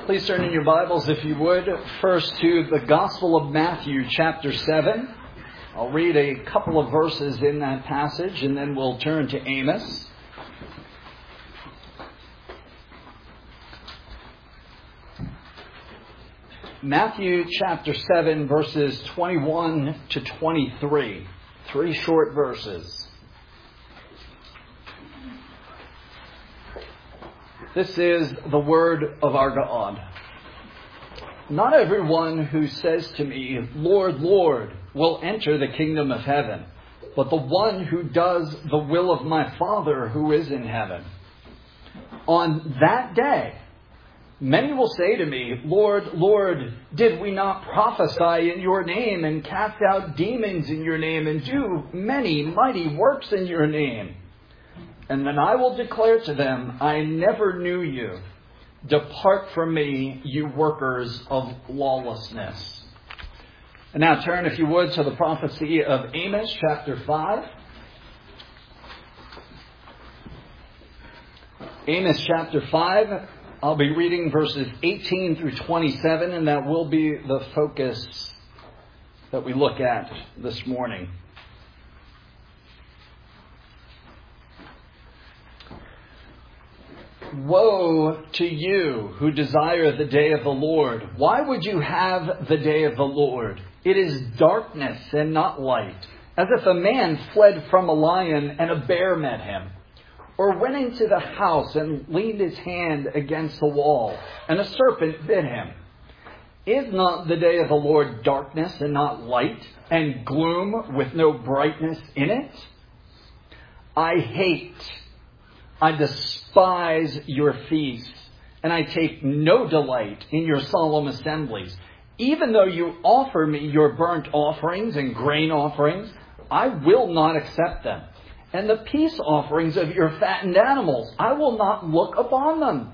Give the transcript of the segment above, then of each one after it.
Please turn in your Bibles, if you would, first to the Gospel of Matthew, chapter 7. I'll read a couple of verses in that passage, and then we'll turn to Amos. Matthew, chapter 7, verses 21 to 23. 3 short verses. This is the word of our God. Not everyone who says to me, Lord, Lord, will enter the kingdom of heaven, but the one who does the will of my Father who is in heaven. On that day, many will say to me, Lord, Lord, did we not prophesy in your name and cast out demons in your name and do many mighty works in your name? And then I will declare to them, I never knew you. Depart from me, you workers of lawlessness. And now turn, if you would, to the prophecy of Amos, chapter 5. Amos, chapter 5. I'll be reading verses 18 through 27, and that will be the focus that we look at this morning. Woe to you who desire the day of the Lord. Why would you have the day of the Lord? It is darkness and not light, as if a man fled from a lion and a bear met him, or went into the house and leaned his hand against the wall, and a serpent bit him. Is not the day of the Lord darkness and not light, and gloom with no brightness in it? I despise your feasts, and I take no delight in your solemn assemblies. Even though you offer me your burnt offerings and grain offerings, I will not accept them. And the peace offerings of your fattened animals, I will not look upon them.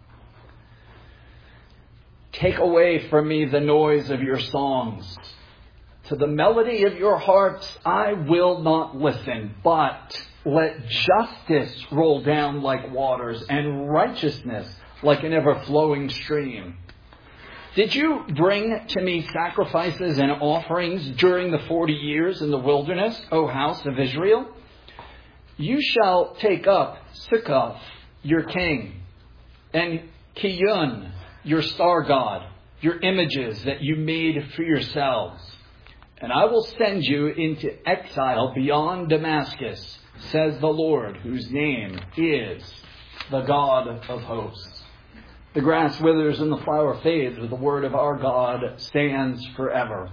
Take away from me the noise of your songs. To the melody of your harps, I will not listen, but let justice roll down like waters and righteousness like an ever-flowing stream. Did you bring to me sacrifices and offerings during the 40 years in the wilderness, O house of Israel? You shall take up Sukkoth, your king, and Kiyun, your star god, your images that you made for yourselves. And I will send you into exile beyond Damascus, says the Lord, whose name is the God of hosts. The grass withers and the flower fades, but the word of our God stands forever.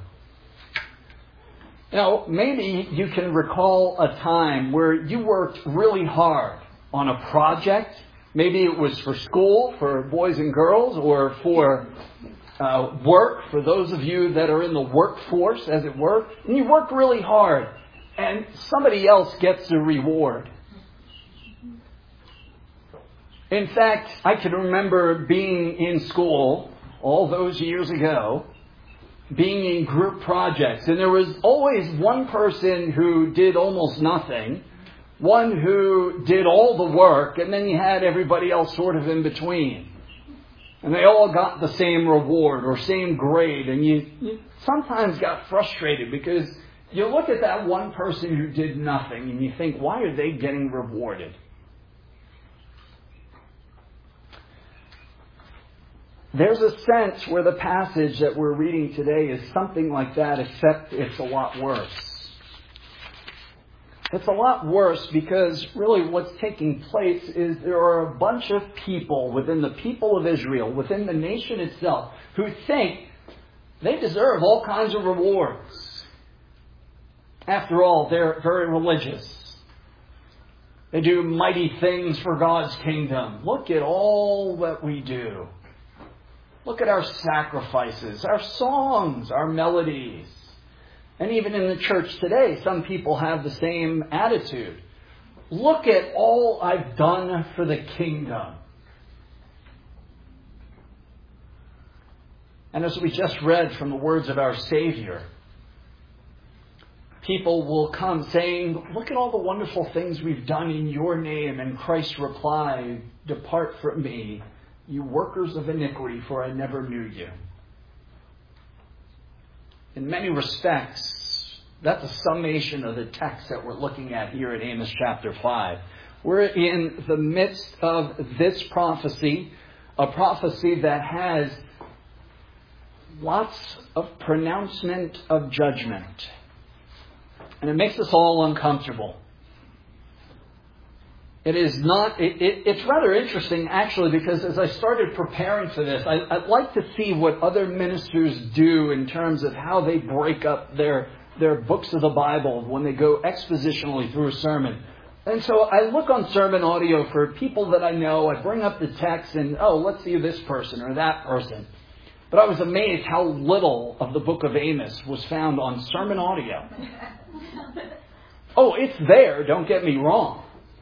Now, maybe you can recall a time where you worked really hard on a project. Maybe it was for school, for boys and girls, or for work, for those of you that are in the workforce, as it were. And you worked really hard, and somebody else gets the reward. In fact, I can remember being in school all those years ago, being in group projects, and there was always one person who did almost nothing, one who did all the work, and then you had everybody else sort of in between. And they all got the same reward or same grade, and you sometimes got frustrated because you look at that one person who did nothing and you think, why are they getting rewarded? There's a sense where the passage that we're reading today is something like that, except it's a lot worse. It's a lot worse because really what's taking place is there are a bunch of people within the people of Israel, within the nation itself, who think they deserve all kinds of rewards. After all, they're very religious. They do mighty things for God's kingdom. Look at all that we do. Look at our sacrifices, our songs, our melodies. And even in the church today, some people have the same attitude. Look at all I've done for the kingdom. And as we just read from the words of our Savior, people will come saying, look at all the wonderful things we've done in your name. And Christ replied, depart from me. you workers of iniquity, for I never knew you. In many respects, that's a summation of the text that we're looking at here in Amos chapter 5. We're in the midst of this prophecy, a prophecy that has lots of pronouncement of judgment. And it makes us all uncomfortable. It's rather interesting, actually, because as I started preparing for this, I'd like to see what other ministers do in terms of how they break up their books of the Bible when they go expositionally through a sermon. And so I look on sermon audio for people that I know. I bring up the text and, let's see this person or that person. But I was amazed how little of the book of Amos was found on sermon audio. It's there, don't get me wrong.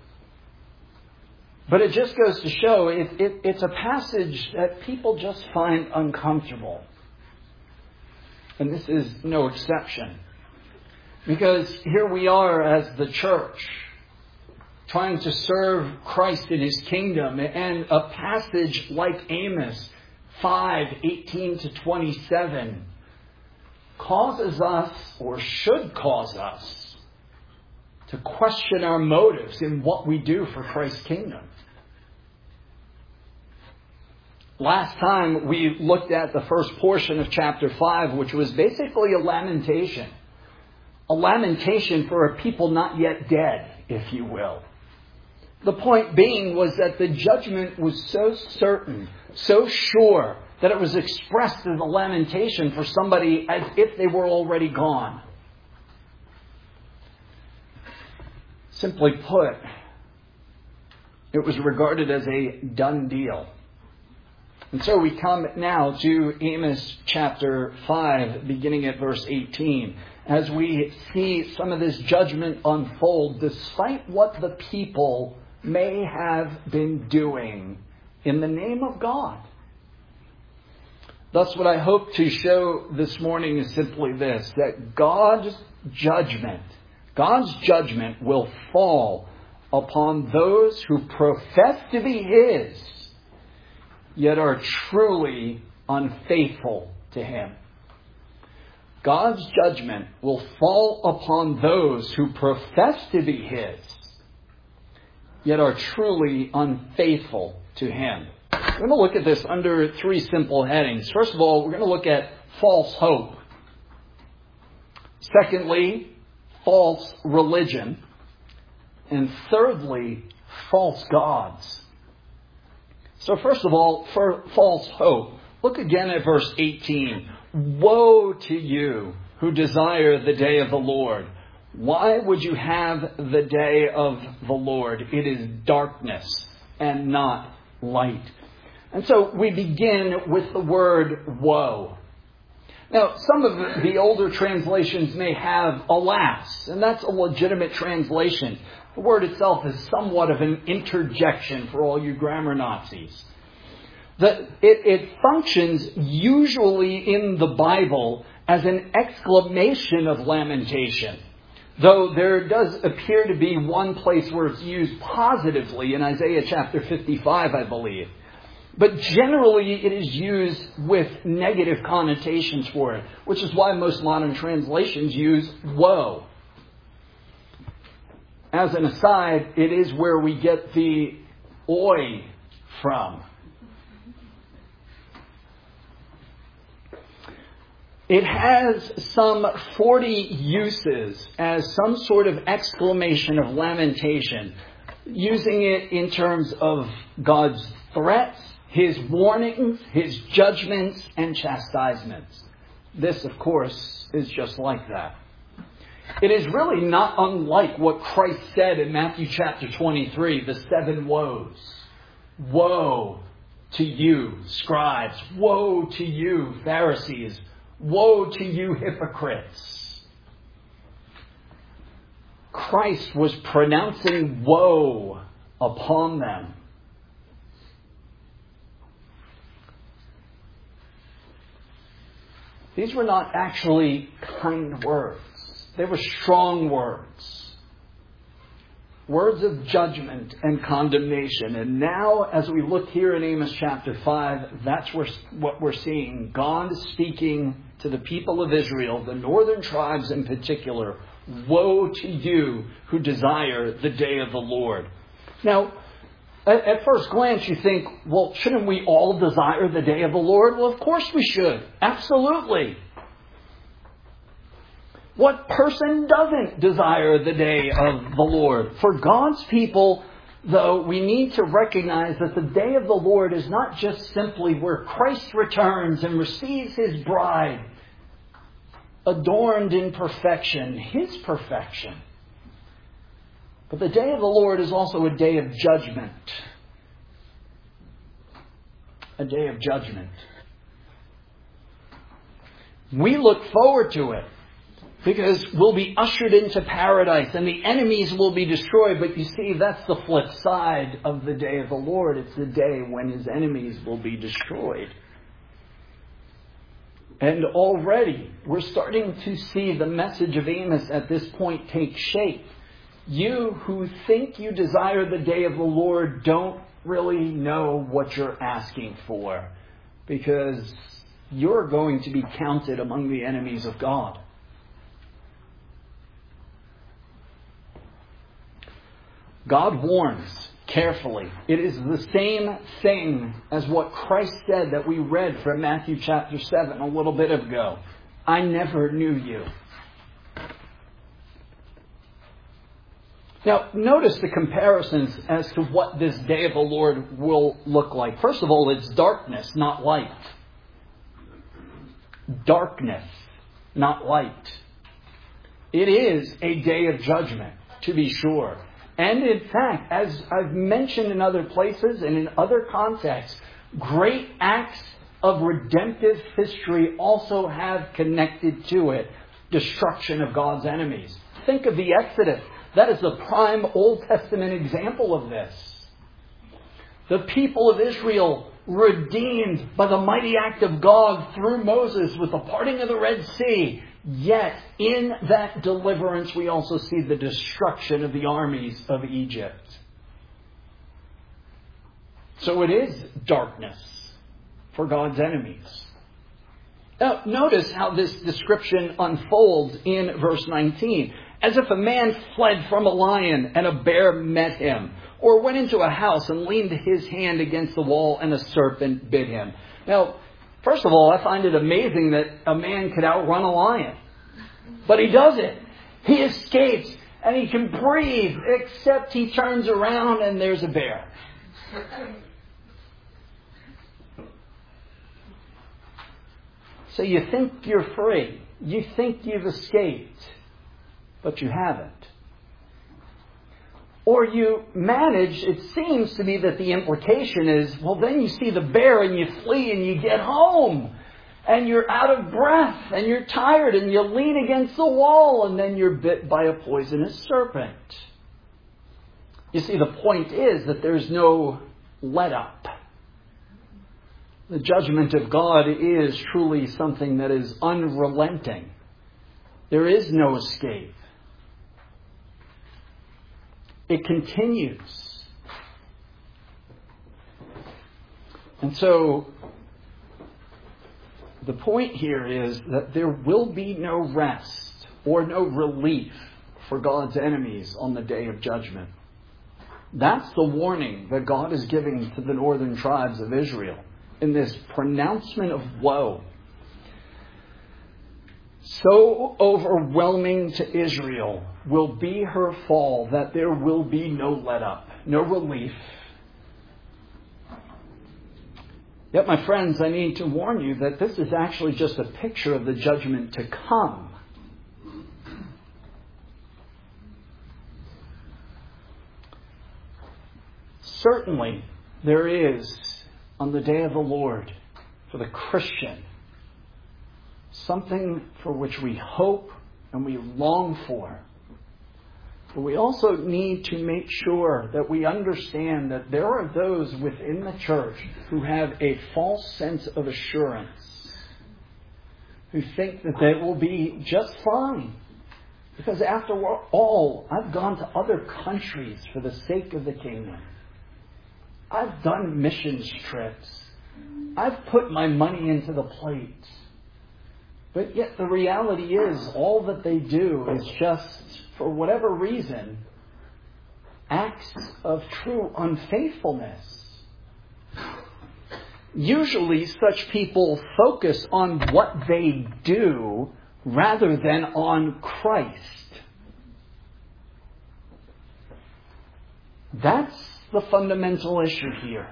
But it just goes to show it's a passage that people just find uncomfortable. And this is no exception. Because here we are as the church, trying to serve Christ in His kingdom. And a passage like Amos 5:18 to 27 causes us, or should cause us, to question our motives in what we do for Christ's kingdom. Last time we looked at the first portion of chapter 5, which was basically a lamentation. A lamentation for a people not yet dead, if you will. The point being was that the judgment was so certain, so sure, that it was expressed as a lamentation for somebody as if they were already gone. Simply put, it was regarded as a done deal. And so we come now to Amos chapter 5, beginning at verse 18, as we see some of this judgment unfold, despite what the people may have been doing in the name of God. Thus, what I hope to show this morning is simply this, that God's judgment will fall upon those who profess to be His, yet are truly unfaithful to Him. God's judgment will fall upon those who profess to be His, yet are truly unfaithful to Him. We're going to look at this under three simple headings. First of all, we're going to look at false hope. Secondly, false religion. And thirdly, false gods. So first of all, for false hope, look again at verse 18. Woe to you who desire the day of the Lord. Why would you have the day of the Lord? It is darkness and not light. And so we begin with the word woe. Now, some of the older translations may have alas, and that's a legitimate translation. The word itself is somewhat of an interjection for all you grammar Nazis. It functions usually in the Bible as an exclamation of lamentation. Though there does appear to be one place where it's used positively in Isaiah chapter 55, I believe. But generally it is used with negative connotations for it, which is why most modern translations use woe. As an aside, it is where we get the oi from. It has some 40 uses as some sort of exclamation of lamentation, using it in terms of God's threats, His warnings, His judgments, and chastisements. This, of course, is just like that. It is really not unlike what Christ said in Matthew chapter 23, the 7 woes. Woe to you, scribes. Woe to you, Pharisees. Woe to you, hypocrites. Christ was pronouncing woe upon them. These were not actually kind words. They were strong words. Words of judgment and condemnation. And now, as we look here in Amos chapter 5, that's what we're seeing. God is speaking to the people of Israel, the northern tribes in particular. Woe to you who desire the day of the Lord. Now, at first glance you think, well, shouldn't we all desire the day of the Lord? Well, of course we should. Absolutely. What person doesn't desire the day of the Lord? For God's people, though, we need to recognize that the day of the Lord is not just simply where Christ returns and receives His bride, adorned in perfection, His perfection. But the day of the Lord is also a day of judgment. A day of judgment. We look forward to it, because we'll be ushered into paradise and the enemies will be destroyed. But you see, that's the flip side of the day of the Lord. It's the day when His enemies will be destroyed. And already we're starting to see the message of Amos at this point take shape. You who think you desire the day of the Lord don't really know what you're asking for, because you're going to be counted among the enemies of God. God warns carefully. It is the same thing as what Christ said that we read from Matthew chapter 7 a little bit ago. I never knew you. Now, notice the comparisons as to what this day of the Lord will look like. First of all, it's darkness, not light. Darkness, not light. It is a day of judgment, to be sure. And in fact, as I've mentioned in other places and in other contexts, great acts of redemptive history also have connected to it destruction of God's enemies. Think of the Exodus. That is the prime Old Testament example of this. The people of Israel redeemed by the mighty act of God through Moses with the parting of the Red Sea. Yet, in that deliverance, we also see the destruction of the armies of Egypt. So it is darkness for God's enemies. Now, notice how this description unfolds in verse 19. As if a man fled from a lion and a bear met him, or went into a house and leaned his hand against the wall and a serpent bit him. Now, first of all, I find it amazing that a man could outrun a lion. But he doesn't. He escapes and he can breathe, except he turns around and there's a bear. So you think you're free. You think you've escaped, but you haven't. Or you manage, it seems to be that the implication is, well, then you see the bear and you flee and you get home. And you're out of breath and you're tired and you lean against the wall and then you're bit by a poisonous serpent. You see, the point is that there's no let up. The judgment of God is truly something that is unrelenting. There is no escape. It continues. And so, the point here is that there will be no rest or no relief for God's enemies on the day of judgment. That's the warning that God is giving to the northern tribes of Israel in this pronouncement of woe. So overwhelming to Israel will be her fall that there will be no let up, no relief. Yet, my friends, I need to warn you that this is actually just a picture of the judgment to come. Certainly, there is, on the day of the Lord, for the Christian, something for which we hope and we long for. But we also need to make sure that we understand that there are those within the church who have a false sense of assurance, who think that they will be just fine, Because after all, I've gone to other countries for the sake of the kingdom. I've done missions trips. I've put my money into the plate. But yet the reality is, all that they do is just, for whatever reason, acts of true unfaithfulness. Usually such people focus on what they do rather than on Christ. That's the fundamental issue here.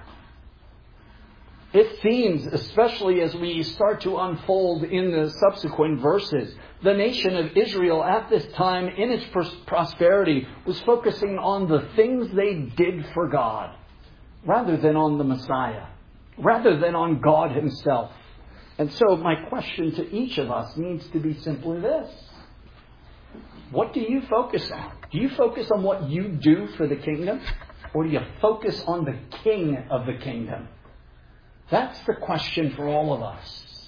It seems, especially as we start to unfold in the subsequent verses, the nation of Israel at this time, in its prosperity, was focusing on the things they did for God, rather than on the Messiah, rather than on God Himself. And so my question to each of us needs to be simply this. What do you focus on? Do you focus on what you do for the kingdom? Or do you focus on the King of the kingdom? That's the question for all of us.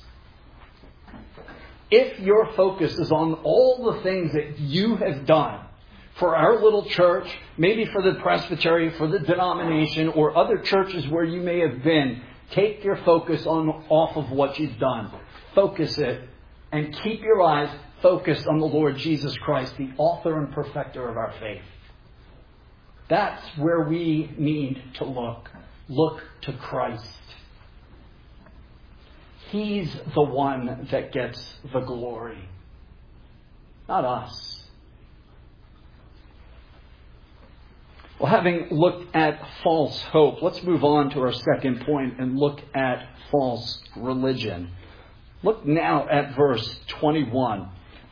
If your focus is on all the things that you have done for our little church, maybe for the presbytery, for the denomination, or other churches where you may have been, take your focus off of what you've done. Focus it and keep your eyes focused on the Lord Jesus Christ, the author and perfecter of our faith. That's where we need to look. Look to Christ. He's the one that gets the glory, not us. Well, having looked at false hope, let's move on to our second point and look at false religion. Look now at verse 21.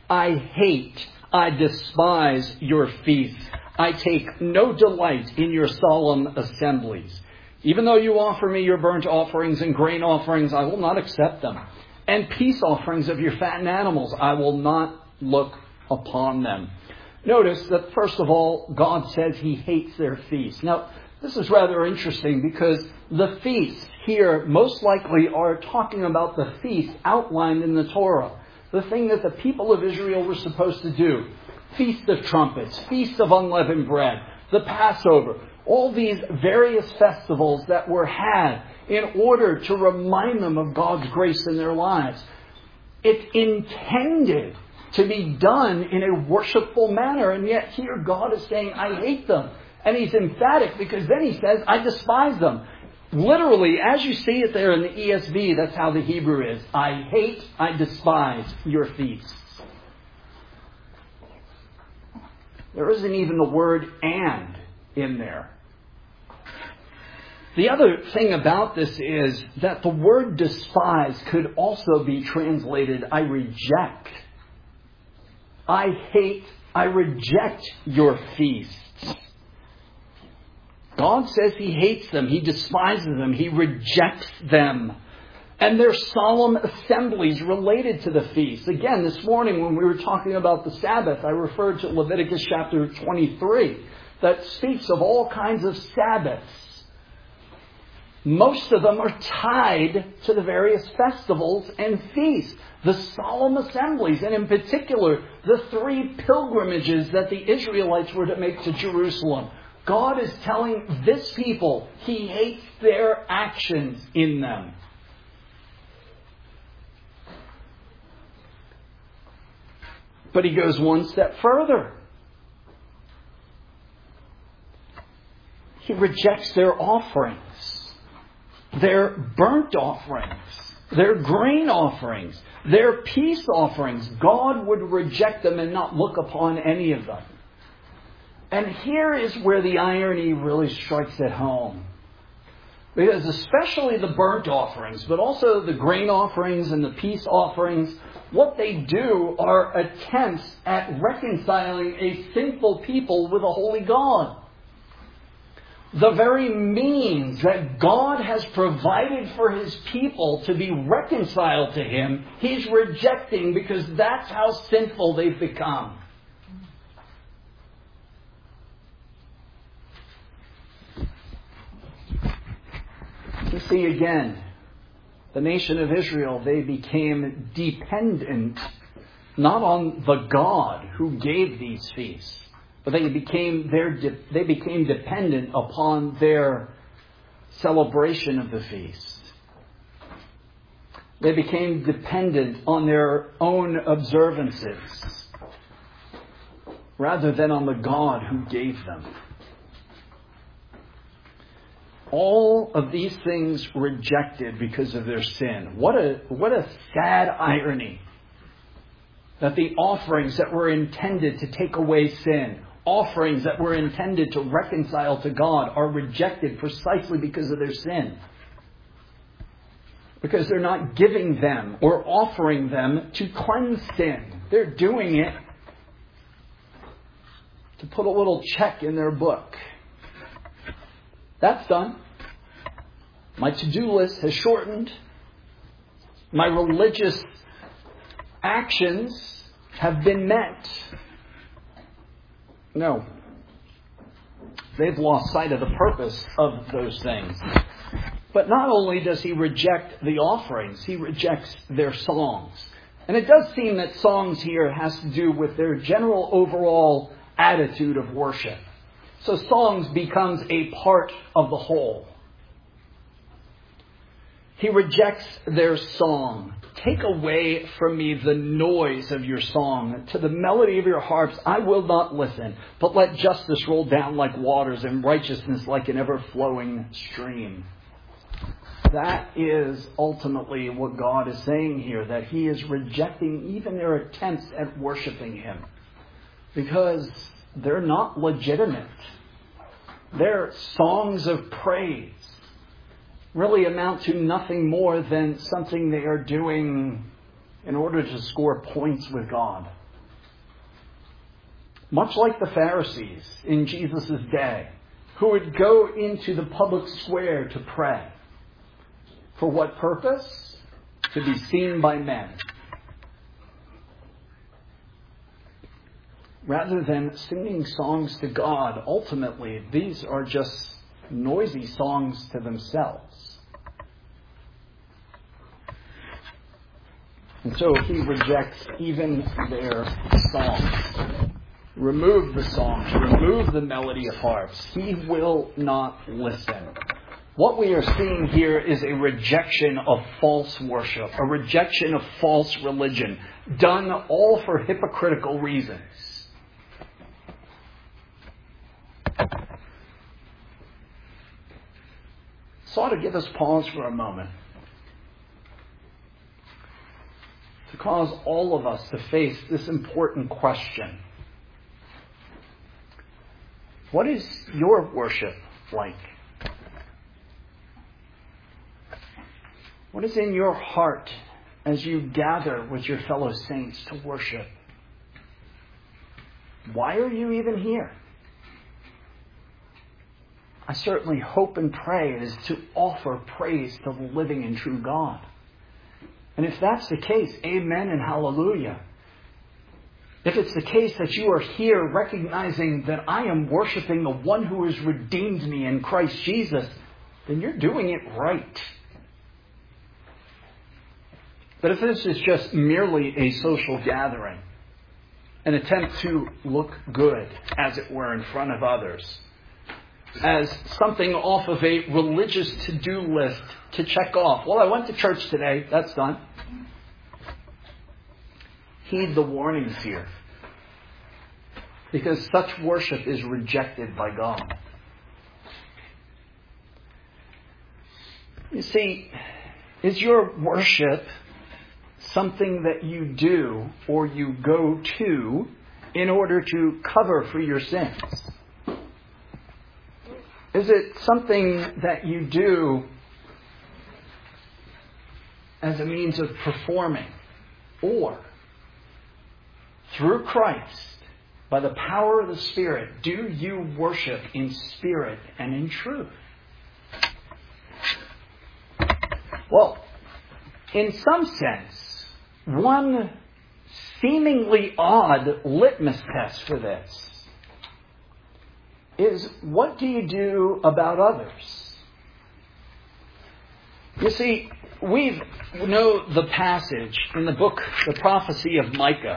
I despise your feasts. I take no delight in your solemn assemblies. Even though you offer me your burnt offerings and grain offerings, I will not accept them. And peace offerings of your fattened animals, I will not look upon them. Notice that, first of all, God says He hates their feasts. Now, this is rather interesting because the feasts here most likely are talking about the feasts outlined in the Torah. The thing that the people of Israel were supposed to do. Feast of Trumpets, Feast of Unleavened Bread, the Passover. All these various festivals that were had in order to remind them of God's grace in their lives. It's intended to be done in a worshipful manner, and yet here God is saying, I hate them. And He's emphatic because then He says, I despise them. Literally, as you see it there in the ESV, that's how the Hebrew is. I hate, I despise your feasts. There isn't even the word and in there. The other thing about this is that the word despise could also be translated, I reject. I hate, I reject your feasts. God says He hates them, He despises them, He rejects them. And their solemn assemblies related to the feast. Again, this morning when we were talking about the Sabbath, I referred to Leviticus chapter 23 that speaks of all kinds of Sabbaths. Most of them are tied to the various festivals and feasts. The solemn assemblies, and in particular, the 3 pilgrimages that the Israelites were to make to Jerusalem. God is telling this people He hates their actions in them. But He goes one step further. He rejects their offerings, their burnt offerings, their grain offerings, their peace offerings. God would reject them and not look upon any of them. And here is where the irony really strikes at home. Because especially the burnt offerings, but also the grain offerings and the peace offerings, what they do are attempts at reconciling a sinful people with a holy God. The very means that God has provided for His people to be reconciled to Him, He's rejecting because that's how sinful they've become. You see again, the nation of Israel, they became dependent not on the God who gave these feasts, but they became dependent upon their celebration of the feast. They became dependent on their own observances rather than on the God who gave them. All of these things rejected because of their sin. What a sad irony that the offerings that were intended to take away sin, offerings that were intended to reconcile to God, are rejected precisely because of their sin. Because they're not giving them or offering them to cleanse sin. They're doing it to put a little check in their book. That's done. My to-do list has shortened. My religious actions have been met. No. They've lost sight of the purpose of those things. But not only does he reject the offerings, he rejects their songs. And it does seem that songs here has to do with their general overall attitude of worship. So songs becomes a part of the whole. He rejects their song. Take away from me the noise of your song. To the melody of your harps I will not listen, but let justice roll down like waters and righteousness like an ever-flowing stream. That is ultimately what God is saying here, that he is rejecting even their attempts at worshiping him. Because they're not legitimate. Their songs of praise really amount to nothing more than something they are doing in order to score points with God. Much like the Pharisees in Jesus' day, who would go into the public square to pray. For what purpose? To be seen by men. Rather than singing songs to God, ultimately, these are just noisy songs to themselves. And so he rejects even their songs. Remove the songs, remove the melody of harps. He will not listen. What we are seeing here is a rejection of false worship, a rejection of false religion, done all for hypocritical reasons. So I ought to give us pause for a moment to cause all of us to face this important question. What is your worship like? What is in your heart as you gather with your fellow saints to worship? Why are you even here? I certainly hope and pray it is to offer praise to the living and true God. And if that's the case, amen and hallelujah. If it's the case that you are here recognizing that I am worshiping the one who has redeemed me in Christ Jesus, then you're doing it right. But if this is just merely a social gathering, an attempt to look good, as it were, in front of others, as something off of a religious to-do list to check off. Well, I went to church today. That's done. Heed the warnings here. Because such worship is rejected by God. You see, is your worship something that you do or you go to in order to cover for your sins? Is it something that you do as a means of performing? Or, through Christ, by the power of the Spirit, do you worship in spirit and in truth? Well, in some sense, one seemingly odd litmus test for this is, what do you do about others? You see, We know the passage in the book, the prophecy of Micah.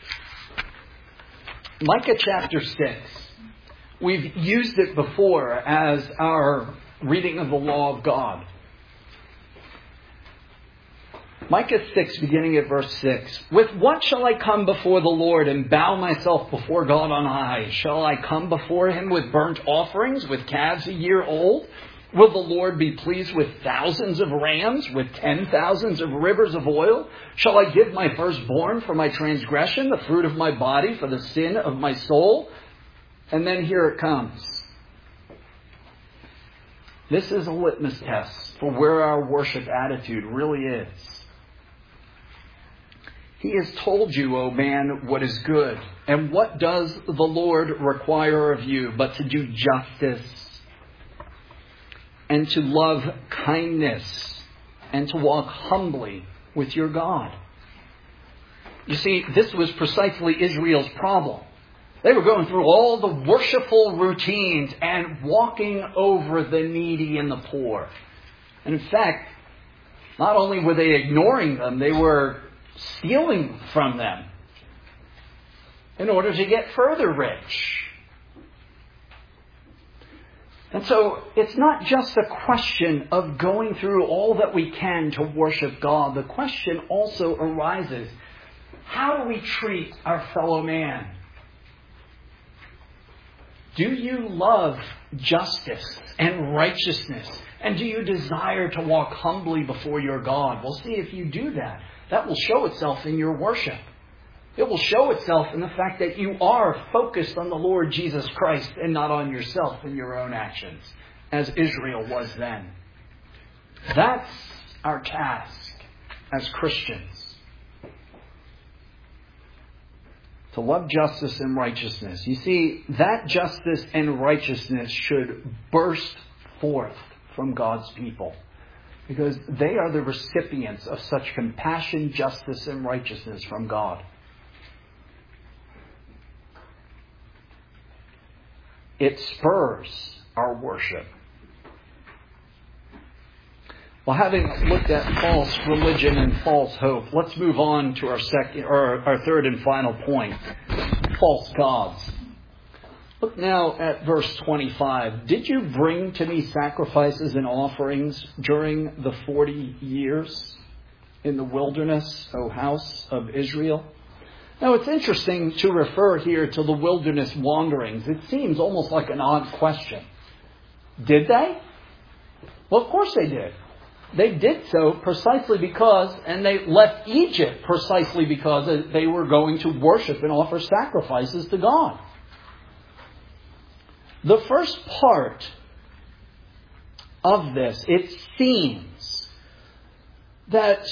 Micah chapter 6. We've used it before as our reading of the law of God. Micah 6, beginning at verse 6. With what shall I come before the Lord and bow myself before God on high? Shall I come before him with burnt offerings, with calves a year old? Will the Lord be pleased with thousands of rams, with 10,000s of rivers of oil? Shall I give my firstborn for my transgression, the fruit of my body for the sin of my soul? And then here it comes. This is a litmus test for where our worship attitude really is. He has told you, O man, what is good. And what does the Lord require of you but to do justice and to love kindness and to walk humbly with your God? You see, this was precisely Israel's problem. They were going through all the worshipful routines and walking over the needy and the poor. And in fact, not only were they ignoring them, they were stealing from them in order to get further rich. And so it's not just a question of going through all that we can to worship God. The question also arises, how do we treat our fellow man? Do you love justice and righteousness? And do you desire to walk humbly before your God? Well, see, if you do that, that will show itself in your worship. It will show itself in the fact that you are focused on the Lord Jesus Christ and not on yourself and your own actions, as Israel was then. That's our task as Christians. To love justice and righteousness. You see, that justice and righteousness should burst forth from God's people, because they are the recipients of such compassion, justice, and righteousness from God. It spurs our worship. Well, having looked at false religion and false hope, let's move on to our third and final point, false gods. Look now at verse 25. Did you bring to me sacrifices and offerings during the 40 years in the wilderness, O house of Israel? Now, it's interesting to refer here to the wilderness wanderings. It seems almost like an odd question. Did they? Well, of course they did. They did so precisely because, and they left Egypt precisely because they were going to worship and offer sacrifices to God. The first part of this, it seems that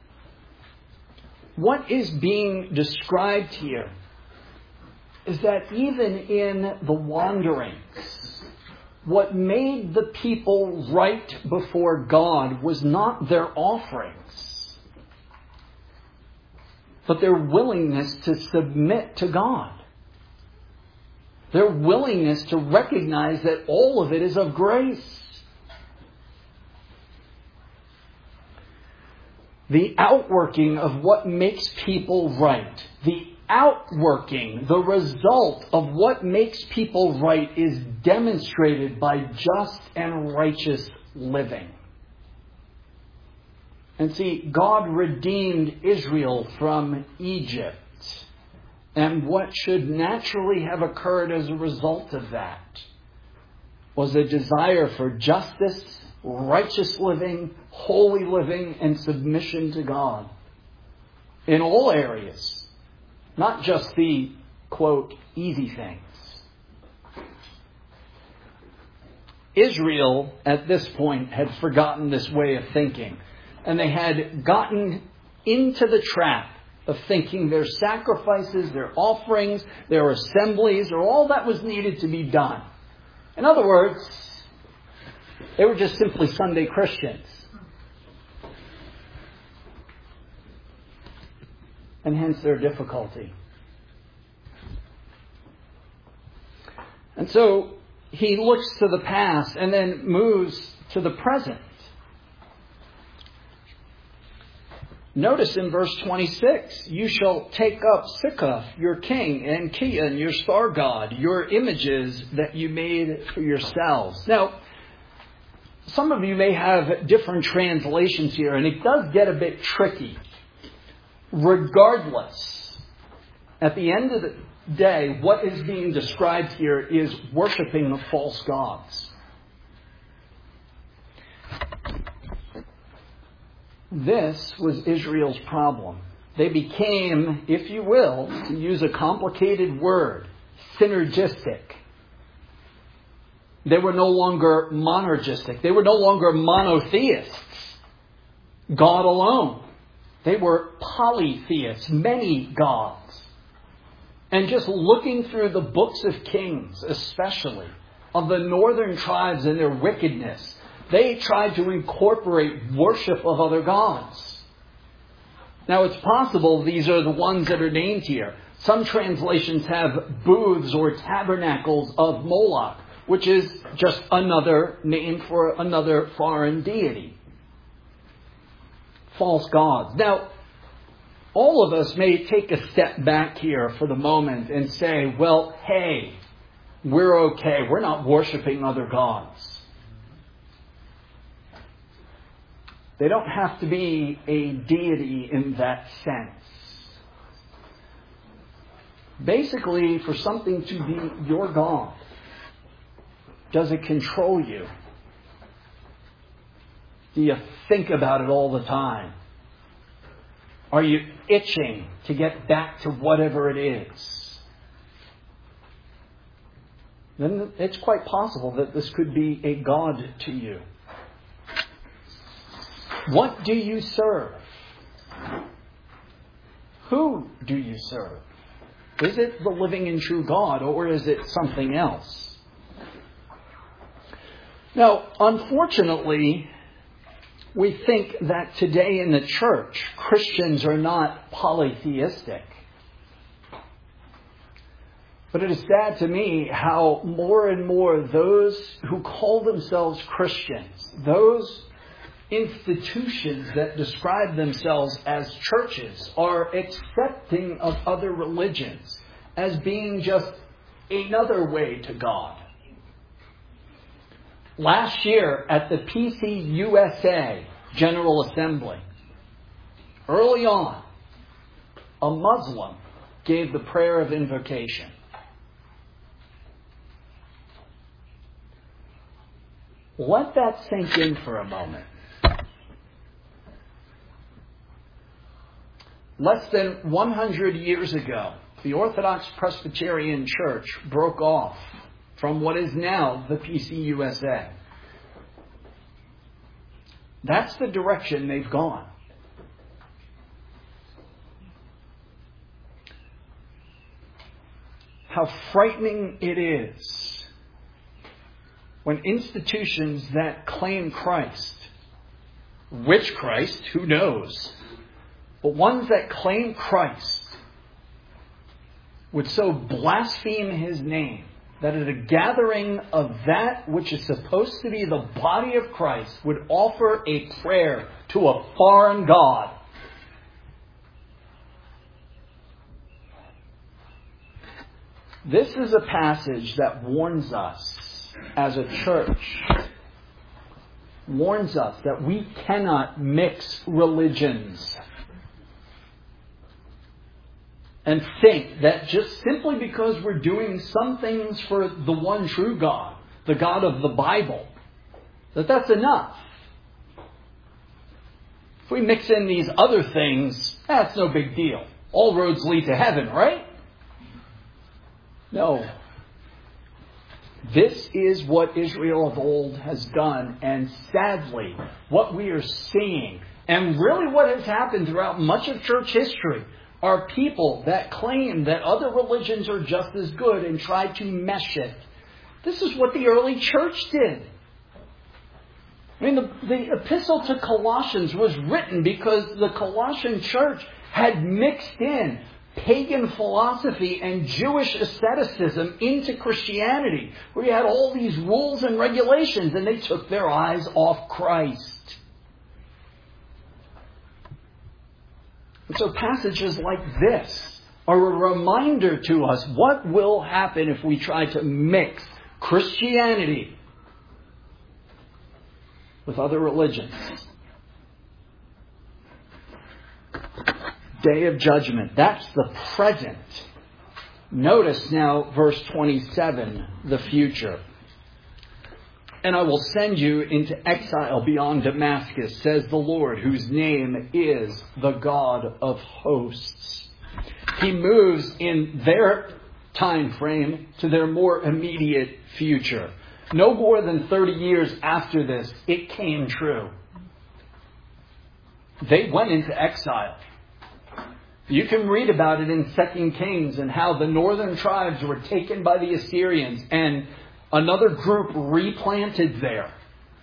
what is being described here is that even in the wanderings, what made the people right before God was not their offerings, but their willingness to submit to God. Their willingness to recognize that all of it is of grace. The outworking of what makes people right, the outworking, the result of what makes people right is demonstrated by just and righteous living. And see, God redeemed Israel from Egypt. And what should naturally have occurred as a result of that was a desire for justice, righteous living, holy living, and submission to God in all areas, not just the, quote, easy things. Israel, at this point, had forgotten this way of thinking, and they had gotten into the trap of thinking their sacrifices, their offerings, their assemblies, or all that was needed to be done. In other words, they were just simply Sunday Christians. And hence their difficulty. And so he looks to the past and then moves to the present. Notice in verse 26, you shall take up Sikkoth, your king, and Kian, your star god, your images that you made for yourselves. Now, some of you may have different translations here, and it does get a bit tricky. Regardless, at the end of the day, what is being described here is worshiping of false gods. This was Israel's problem. They became, if you will, to use a complicated word, synergistic. They were no longer monergistic. They were no longer monotheists. God alone. They were polytheists, many gods. And just looking through the books of Kings, especially, of the northern tribes and their wickedness, they tried to incorporate worship of other gods. Now, it's possible these are the ones that are named here. Some translations have booths or tabernacles of Moloch, which is just another name for another foreign deity. False gods. Now, all of us may take a step back here for the moment and say, well, hey, we're okay. We're not worshiping other gods. They don't have to be a deity in that sense. Basically, for something to be your God, does it control you? Do you think about it all the time? Are you itching to get back to whatever it is? Then it's quite possible that this could be a God to you. What do you serve? Who do you serve? Is it the living and true God, or is it something else? Now, unfortunately, we think that today in the church, Christians are not polytheistic. But it is sad to me how more and more those who call themselves Christians, those institutions that describe themselves as churches, are accepting of other religions as being just another way to God. Last year at the PCUSA General Assembly, early on, a Muslim gave the prayer of invocation. Let that sink in for a moment. Less than 100 years ago, the Orthodox Presbyterian Church broke off from what is now the PCUSA. That's the direction they've gone. How frightening it is when institutions that claim Christ, which Christ, who knows, but ones that claim Christ would so blaspheme His name that at a gathering of that which is supposed to be the body of Christ would offer a prayer to a foreign god. This is a passage that warns us as a church, warns us that we cannot mix religions and think that just simply because we're doing some things for the one true God, the God of the Bible, that's enough. If we mix in these other things, that's no big deal. All roads lead to heaven, right? No. This is what Israel of old has done, and sadly, what we are seeing, and really what has happened throughout much of church history, are people that claim that other religions are just as good and try to mesh it. This is what the early church did. I mean, the epistle to Colossians was written because the Colossian church had mixed in pagan philosophy and Jewish asceticism into Christianity, where you had all these rules and regulations, and they took their eyes off Christ. And so passages like this are a reminder to us what will happen if we try to mix Christianity with other religions. Day of judgment. That's the present. Notice now verse 27, the future. And I will send you into exile beyond Damascus, says the Lord, whose name is the God of hosts. He moves in their time frame to their more immediate future. No more than 30 years after this, it came true. They went into exile. You can read about it in 2 Kings and how the northern tribes were taken by the Assyrians and another group replanted there.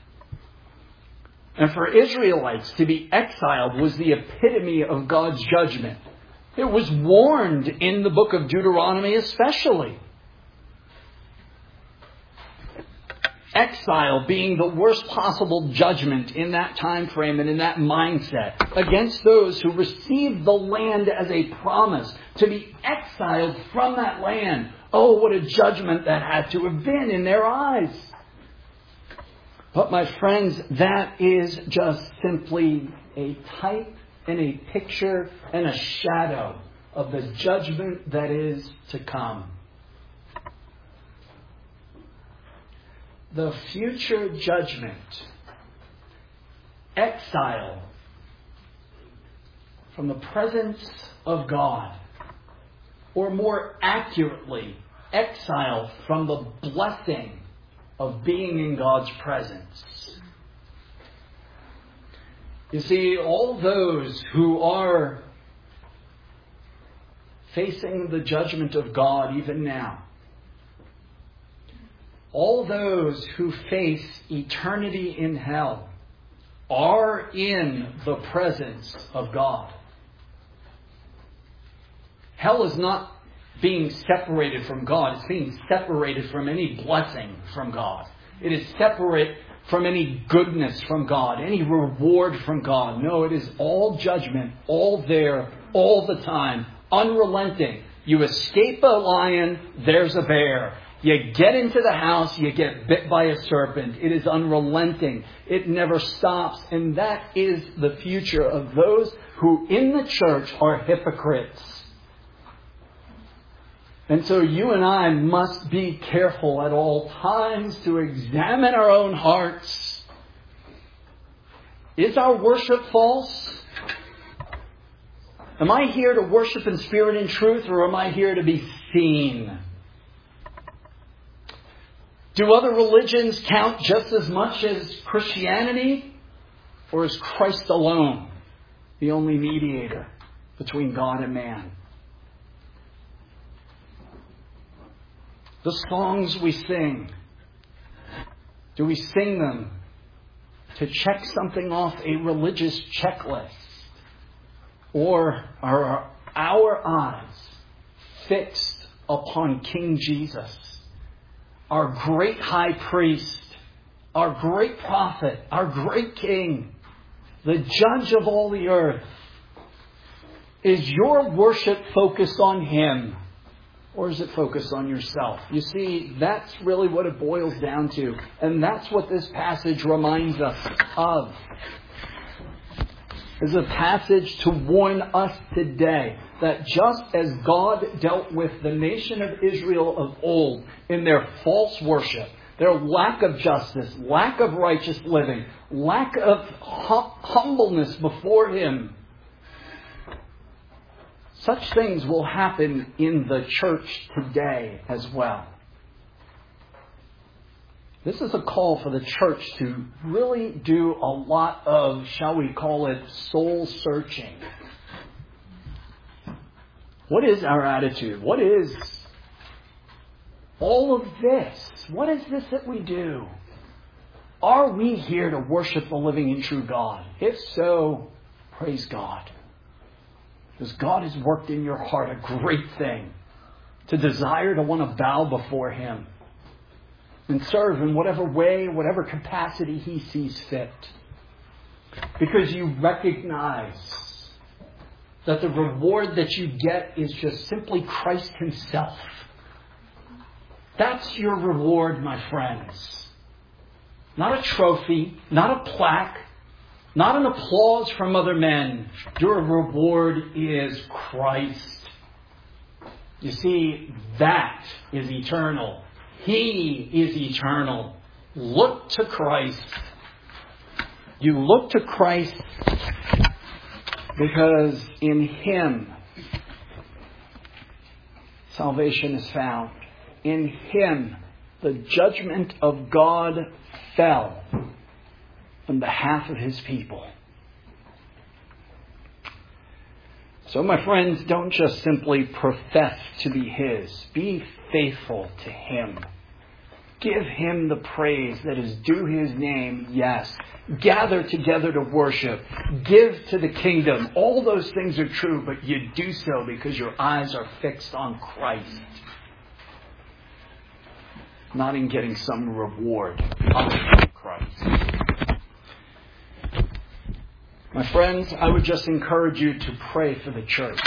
And for Israelites to be exiled was the epitome of God's judgment. It was warned in the book of Deuteronomy especially. Exile being the worst possible judgment in that time frame and in that mindset against those who received the land as a promise to be exiled from that land. Oh, what a judgment that had to have been in their eyes. But my friends, that is just simply a type and a picture and a shadow of the judgment that is to come. The future judgment, exile from the presence of God, or more accurately, exile from the blessing of being in God's presence. You see, all those who are facing the judgment of God even now, all those who face eternity in hell are in the presence of God. Hell is not being separated from God. It's being separated from any blessing from God. It is separate from any goodness from God, any reward from God. No, it is all judgment, all there, all the time, unrelenting. You escape a lion, there's a bear. You get into the house, you get bit by a serpent. It is unrelenting. It never stops. And that is the future of those who in the church are hypocrites. And so you and I must be careful at all times to examine our own hearts. Is our worship false? Am I here to worship in spirit and truth, or am I here to be seen? Do other religions count just as much as Christianity? Or is Christ alone the only mediator between God and man? The songs we sing, do we sing them to check something off a religious checklist? Or are our eyes fixed upon King Jesus, our great high priest, our great prophet, our great king, the judge of all the earth? Is your worship focused on him, or is it focused on yourself? You see, that's really what it boils down to. And that's what this passage reminds us of. It's a passage to warn us today that just as God dealt with the nation of Israel of old in their false worship, their lack of justice, lack of righteous living, lack of humbleness before him, such things will happen in the church today as well. This is a call for the church to really do a lot of, shall we call it, soul searching. What is our attitude? What is all of this? What is this that we do? Are we here to worship the living and true God? If so, praise God. Because God has worked in your heart a great thing to desire to want to bow before him and serve in whatever way, whatever capacity he sees fit. Because you recognize that the reward that you get is just simply Christ Himself. That's your reward, my friends. Not a trophy, not a plaque, not an applause from other men. Your reward is Christ. You see, that is eternal. He is eternal. Look to Christ. You look to Christ because in Him salvation is found. In Him the judgment of God fell on behalf of His people. So my friends, don't just simply profess to be His. Be faithful to Him. Give Him the praise that is due His name, yes. Gather together to worship. Give to the kingdom. All those things are true, but you do so because your eyes are fixed on Christ. Not in getting some reward other than Christ. My friends, I would just encourage you to pray for the church.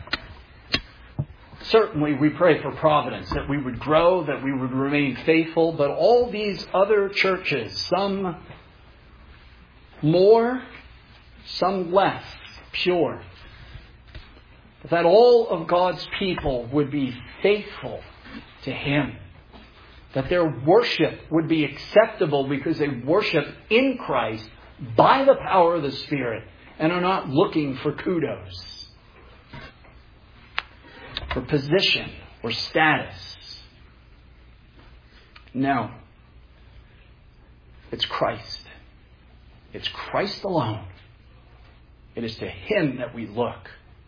Certainly we pray for Providence, that we would grow, that we would remain faithful, but all these other churches, some more, some less pure, that all of God's people would be faithful to Him, that their worship would be acceptable because they worship in Christ by the power of the Spirit and are not looking for kudos, for position or status. No. It's Christ. It's Christ alone. It is to Him that we look.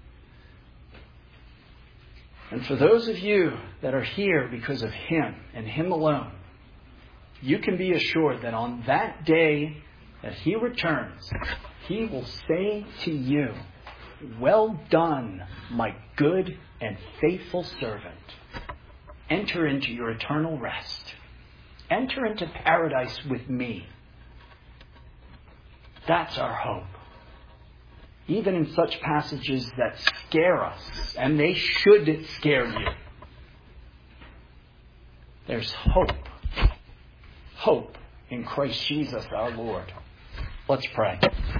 And for those of you that are here because of Him and Him alone, you can be assured that on that day that He returns, He will say to you, "Well done, my good and faithful servant. Enter into your eternal rest. Enter into paradise with me." That's our hope. Even in such passages that scare us, and they should scare you, there's hope. Hope in Christ Jesus our Lord. Let's pray.